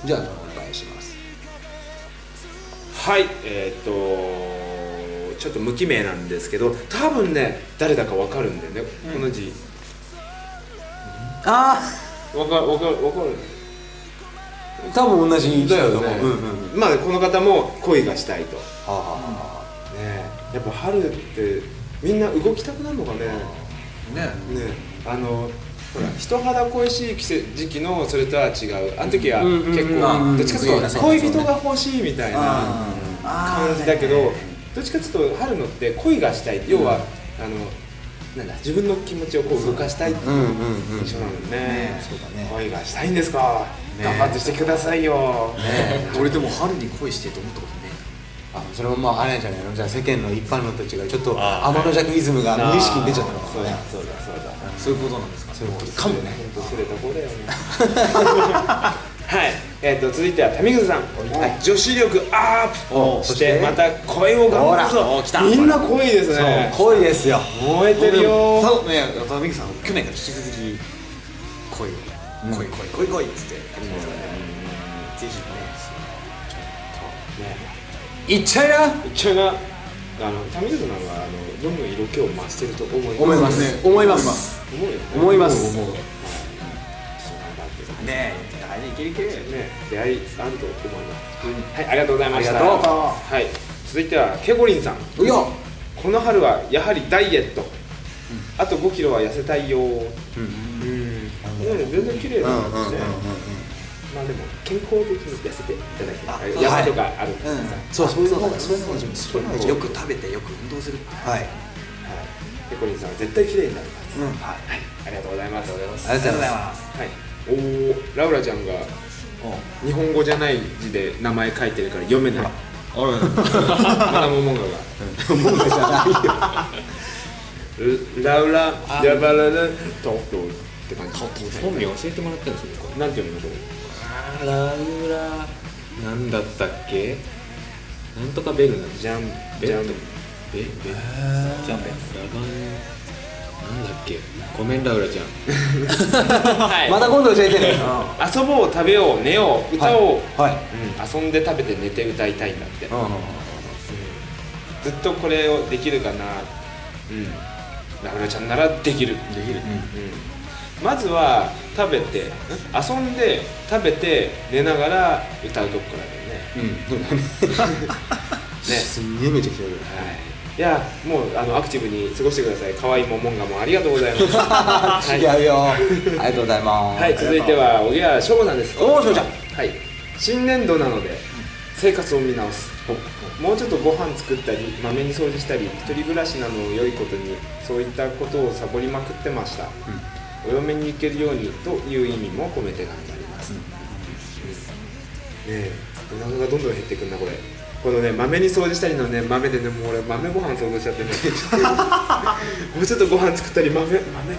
じゃあお願いします。 はい、ちょっと無記名なんですけど、多分ね誰だか分かるんだよね、この字。 あ分かる多分同じだよね。まあこの方も恋がしたいと。ね、やっぱ春ってみんな動きたくなるのかね。ほら人肌恋しい時期のそれとは違う。あの時は結構どっちかというと恋人が欲しいみたいな感じだけど、どっちかというと春のって恋がしたい、要はなんだ、自分の気持ちをこう動かしたいっていう印象なのね。恋がしたいんですか、頑張ってしてくださいよ。 俺でも春に恋してと思ったことね。 それもまああれなんじゃないの。じゃあ世間の一般の人たちがちょっと天の弱イズムが無意識に出ちゃったのかね。 そういうことなんですか。 そういうことかもね。 本当すれた子だよね。はい、続いてはタミグズさん、女子力アップしてまた恋を頑張るぞ。みんな恋ですね。 恋ですよ。 燃えてるよ。 タミグさん去年から引き続き恋っつってやってますからね。ぜひね、 いっちゃいな。 タミグズさんはどんどん色気を増してると思います。思います。 ねえ、いけるね、出会いあると思います。はい、ありがとうございました。はい、続いてはケゴリンさん。この春はやはりダイエット。あと5キロは痩せたいよ。全然綺麗なんですね。まあでも健康的に痩せていただける。山とかある。 そういう方がよく食べてよく運動する。 ケゴリンさんは絶対綺麗になります。ありがとうございます。 ありがとうございます。 ラウラちゃんが日本語じゃない字で名前書いてるから読めない。まだモモンガがモモンガじゃないよ。ラウラヤバララトフトって感じ。 本名教えてもらったんですよ。 なんて読むのこれ。 ラウラなんだったっけ。なんとかベルなんジャンベジャンベジャンベラバンなんだっけ。ごめんラウラちゃん。 また今度教えてね。 遊ぼう、食べよう、寝よう、歌おう。遊んで食べて寝て歌いたいんだって。ずっとこれをできるかな。ラウラちゃんならできる。まずは食べて遊んで食べて寝ながら歌うとこからだよね。 すんげえめちゃくちゃいや、もうアクティブに過ごしてください。可愛いモモンガもありがとうございます。 違うよ。ありがとうございます。 はい、続いては小木屋翔吾さんです。 翔吾ちゃん。 はい、新年度なので生活を見直す。もうちょっとご飯作ったりまめに掃除したり、一人暮らしなのを良いことに、そういったことをサボりまくってました。お嫁に行けるようにという意味も込めて頑張ります。ねえ、お腹がどんどん減ってくんなこれ。このね、豆に掃除したりのね、豆でね、もう俺豆ご飯想像しちゃってね。もうちょっとご飯作ったり豆ご飯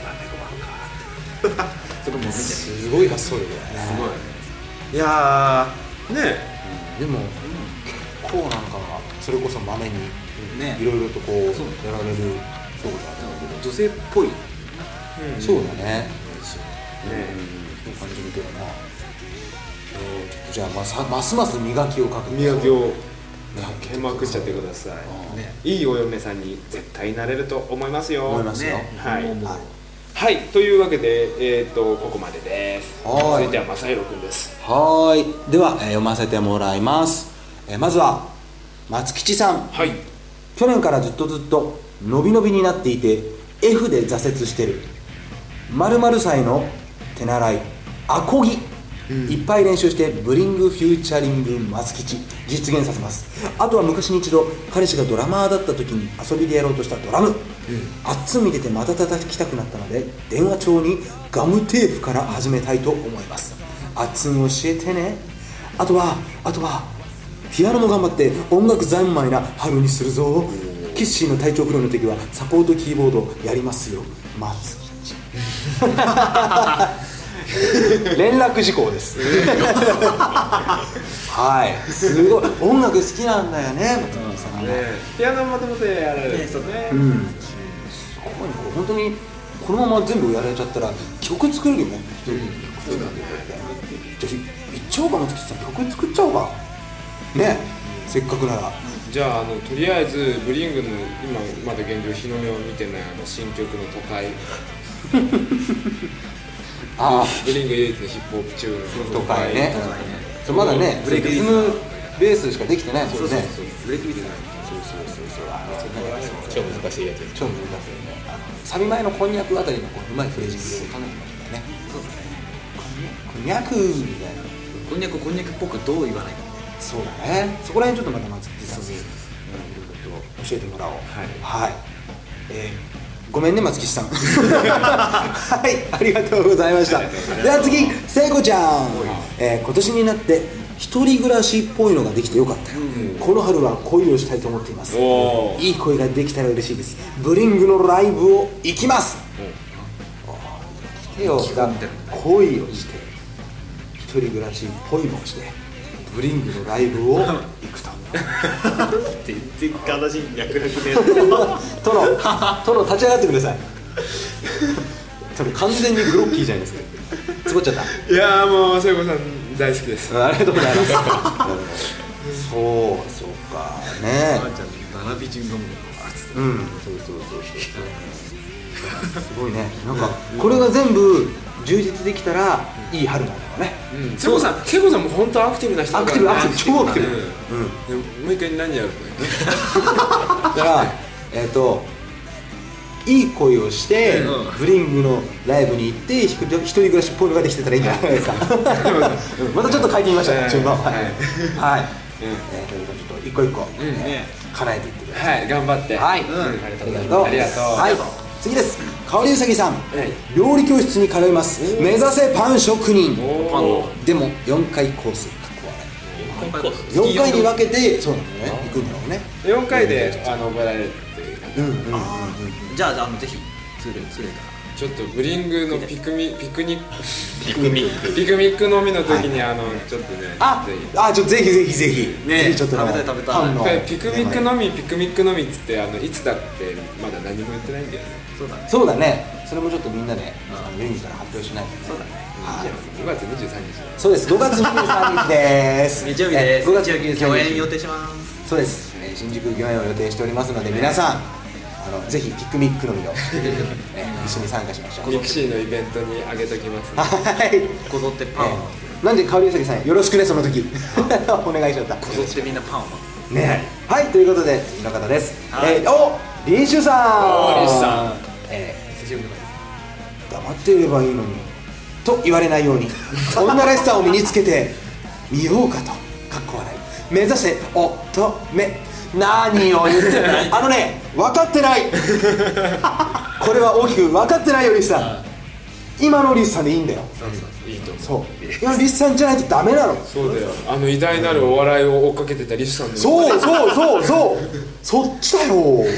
か。 すごい発想力だね。 すごい。いやーねえ、でも結構なんかそれこそ豆にいろいろとこうやられるそうだ女性っぽい。 そうだね。そう感じるけどな。じゃあますます磨きをかけて。 磨きをかけまくっちゃってください。いいお嫁さんに絶対なれると思いますよ。 思いますよ。 はい、というわけでここまでです。続いては正弘くんです。 では読ませてもらいます。まずは松吉さん。去年からずっと伸び伸びになっていて F で挫折してる。〇〇歳の手習いアコギ、いっぱい練習してブリングフューチャリング松吉実現させます。あとは昔に一度彼氏がドラマーだった時に遊びでやろうとしたドラム、あっつん見ててまた叩きたくなったので電話帳にガムテープから始めたいと思います。あっつん教えてね。あとはピアノも頑張って音楽三昧な春にするぞ。キッシーの体調不良の時はサポートキーボードやりますよ松吉。連絡事項です。はい、すごい音楽好きなんだよね。 ピアノももともとやられる人ね。 本当にこのまま全部やられちゃったら曲作れるよね。いっちゃおうか、松吉さん曲作っちゃおうかね、せっかくなら。 じゃあ、とりあえずブリングの今まだ現状日の目を見てない新曲の都会ブリング唯一のヒップホップチューンの都会ね、そうまだねリズムベースしかできてないもんね。 ブレイクビートない。 超難しいやつ。 超難しいね。サビ前のこんにゃくあたりのこううまいフレージングを考えてましたね。 そうだね。 こんにゃくみたいな。 こんにゃくこんにゃくっぽくどう言わないか。 そうだね。そこら辺ちょっとまた松木さんにいろいろと教えてもらおう。はい。ごめんね松吉さん。はい、ありがとうございました。では次、聖子ちゃん。今年になって一人暮らしっぽいのができてよかったよ。この春は恋をしたいと思っています。いい恋ができたら嬉しいです。ブリングのライブを行きます。来てよ。恋をして一人暮らしっぽいのをしてブリングのライブを行くと。 全然形脈絡で殿立ち上がってください。殿完全にブロッキーじゃないですか。つぼっちゃった。 いやー、もう聖子さん大好きです。 ありがとうございます。そうかね。 並び順がもうん、そうすごいね。なんかこれが全部充実できたらいい春なんだろうね。 聖子さんも本当アクティブな人だからね。 アクティブ超アクティブ。 もう一回何やるの？ だからいい恋をしてブリングのライブに行って一人暮らしっぽいのができてたらいいんじゃないですか。またちょっと変えてみましたね、順番。はい。ちょっと一個一個叶えていってください。 はい、頑張って。 はい、ありがとう。はい、次です。香織うさぎさん、料理教室に通います。目指せパン職人。でも4回コース。4回に分けてそうなのね、行くんだろうね。 4回で覚えられるっていう感じ。 じゃあぜひツールちょっとブリングのピクミック飲みの時にちょっとね、 ちょっとぜひぜひちょっと食べたいピクミック飲みっつっていつだってまだ何も言ってないんだよね。 そうだね。それもちょっとみんなでユニから発表しないと。そうだね。 5月23日。 そうです。5月23日です。 日曜日です。 5月23日。 御苑予定します。 そうです。新宿御苑を予定しておりますので、皆さんぜひピクミックのみを一緒に参加しましょう。 ミクシーのイベントにあげときます。 はい。 こぞってパンを。 なんで香織うさぎさんよろしくね、その時お願いしちゃった。 こぞってみんなパンをね。はい、ということで次の方です。リンシュさん。 リンシュさん。 久しぶりです。黙っていればいいのにと言われないように女らしさを身につけてみようかと。かっこ笑い。目指せ乙女。何を言ってる。分かってない。これは大きく分かってないよ、リスさん。今のリスさんでいいんだよ。 いいと思う。 そう、今リスさんじゃないとダメなの。 そうだよ。偉大なるお笑いを追っかけてたリスさんの。 そうそっちだよ。もう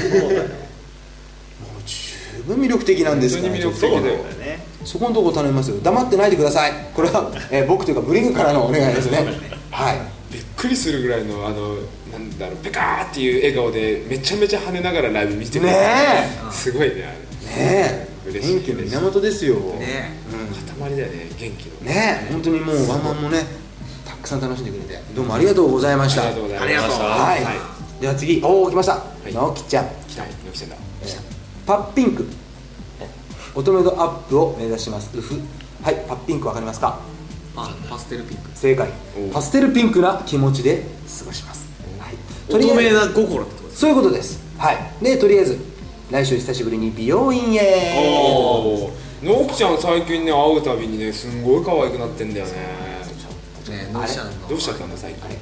十分魅力的なんですから。 本当に魅力的だよね。 そこのとこ頼みますよ。黙ってないでください。これは僕というかブリングからのお願いですね。はい。 びっくりするぐらいのなんだろう、ペカーっていう笑顔でめちゃめちゃ跳ねながらライブ見てる。すごいね、嬉しい。 元気の源ですよ。 塊だよね、元気の。 本当にもうワンマンもね、たくさん楽しんでくれてどうもありがとうございました。 ありがとうございました。 はい。では次、来ました。直樹ちゃん。 来た、直樹ちゃんだ。 パッピンク。乙女度アップを目指します。はい、パッピンクわかりますか？ パステルピンク。 正解。パステルピンクな気持ちで過ごします。 乙女だ心ってことです。 そういうことです。はい。で、とりあえず来週久しぶりに美容院へ。 直樹ちゃん最近ね、会うたびにね、すんごい可愛くなってんだよね。 どうしちゃったんだ最近。なんか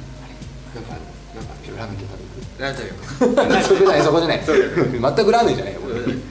ラーメン食べる。そこじゃない。全くラーメンじゃないよ。 いや、この間ね、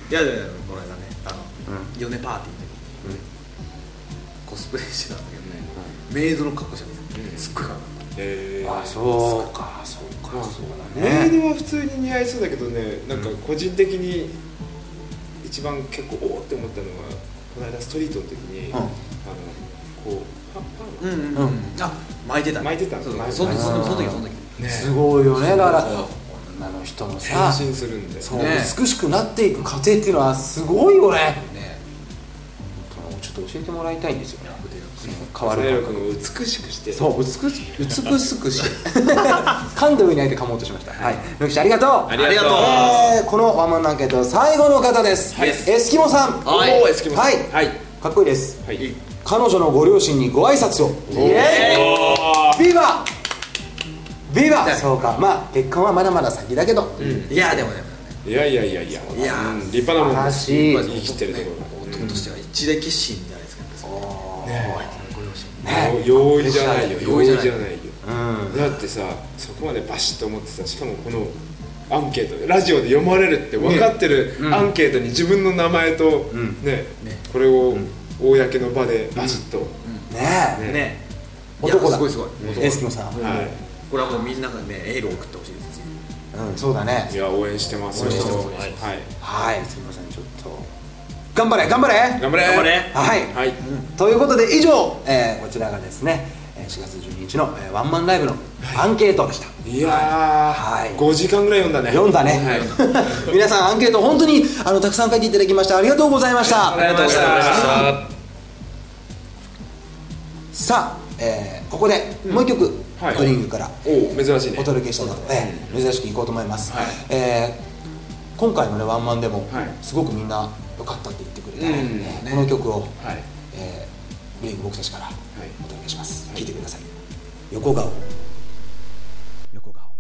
ヨネパーティーでコスプレしてたんだけどね、メイドの格好してたんです。すっごいかな。 そうか。 メイドは普通に似合いそうだけどね、なんか個人的に一番結構おおって思ったのは、この間ストリートの時にこうパン巻いてたんその時すごいよね。だから女の人もさ、 変身するんで、 美しくなっていく過程っていうのはすごいよね。ちょっとょっと教えてもらいたいんですよね。変わ変わるる感覚を美しくしてそう美しくして噛んで上にあえて噛もうとしました。はい、野口ありがとう。 ありがとう。 このワンマンアンケート最後の方です、 はい、 エスキモさん。 はい、エスキモさん、 はい、 はい、 かっこいいです、 はい、 彼女のご両親にご挨拶を。イエーイ、ビバビバ。そうか、まあ結婚はまだまだ先だけど、 いやでもね、 いや、 いや立派なもんです。 素晴らしい。 生きてるところが男としては一大決心じゃないですか。ご両親容易じゃないよ、容易じゃないよ。 うんだってさ、そこまでバシッと思ってさ、しかもこのアンケートラジオで読まれるって分かってるアンケートに自分の名前とね、これを公の場でバシッとねえ、男だ。 すごいすごい。 エスキモさん、 はいこれはもうみんながねエールを送ってほしいです。 そうだね。 いや、応援してますよ。 応援してますはいはい、すみません、ちょっと頑張れ頑張れ頑張れ頑張れ。 はい、 はい、 ということで以上、こちらがですね4月12日のワンマンライブのアンケートでした。 いやはいー、5時間ぐらい読んだね。 読んだね、 はい、 皆さんアンケート本当にたくさん書いていただきましてありがとうございました。 ありがとうございました。 さあ、ここでもう一曲、 はいグリングからおお、珍しいね。 お届けしたいなと、珍しくいこうと思います、 はい今回のねワンマンでも、 はいすごくみんな良かったって言ってくれた、 うんこの曲を、 はい、 グリング僕たちからお届けします、 はい聴いてください。横顔、横顔。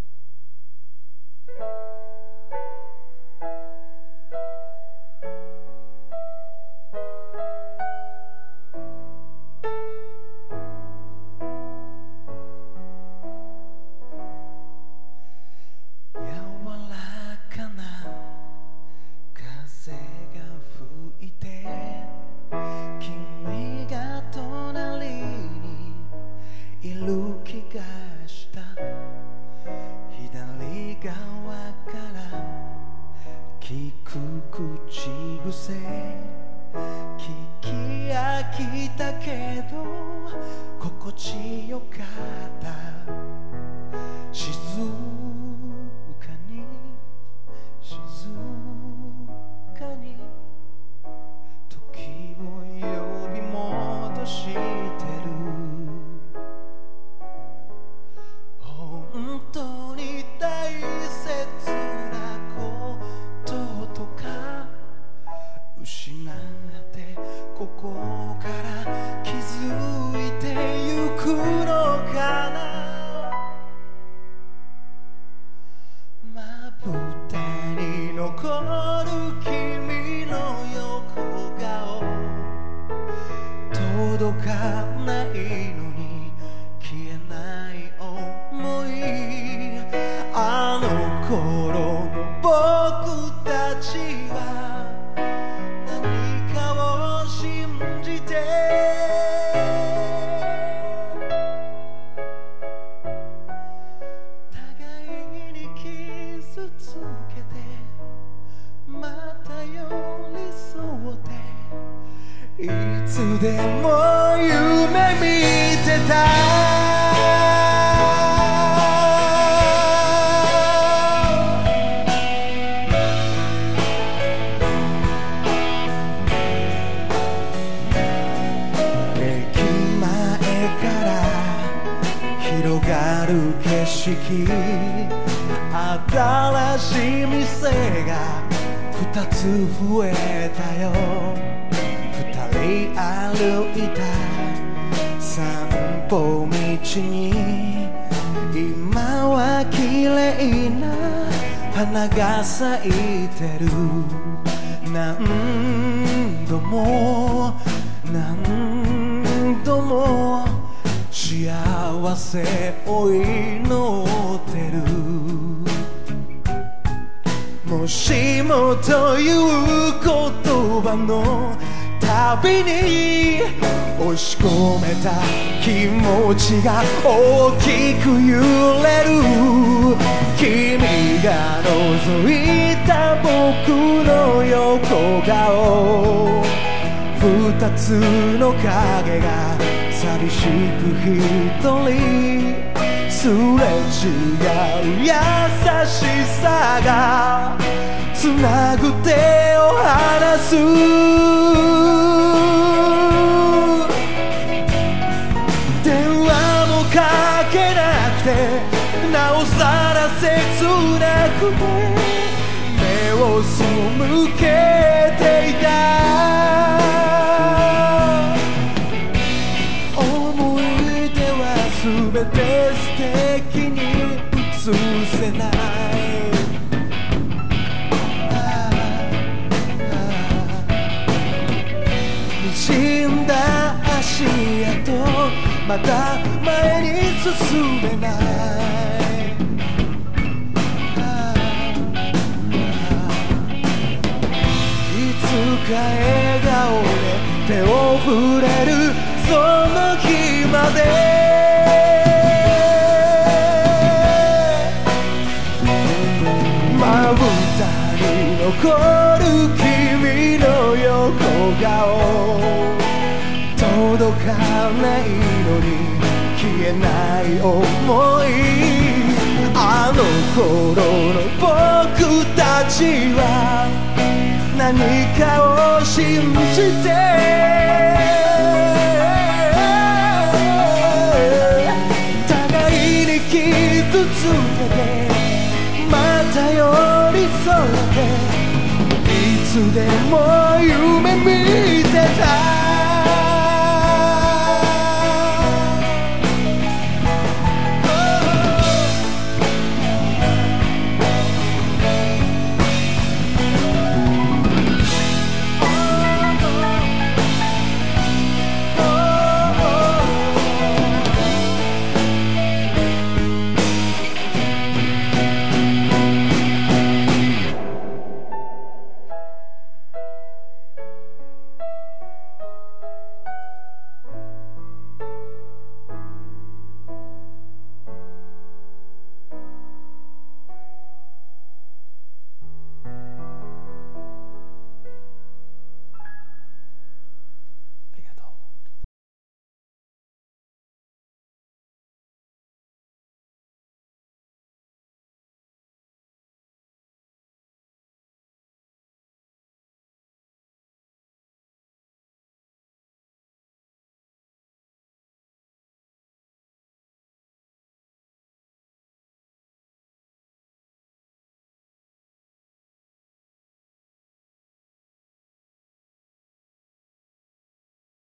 新しい店が2つ増えたよ。2人歩いた散歩道に今は綺麗な花が咲いてる。何度も何度も幸せを祈ってる。もしもという言葉のたびに押し込めた気持ちが大きく揺れる。君が覗いた僕の横顔、二つの影が寂しく一人すれ違う優しさがつなぐ手を離す。 かけなくてなおさら切なくて目を背けていた思い出は全て素敵に映せない滲んだ足跡また前に進めないいつか笑顔で手を触れるその日までまぶたに残る君の横顔届かないのに消えない想いあの頃の僕たちは何かを信じて互いに傷つけてまた寄り添っていつでも夢見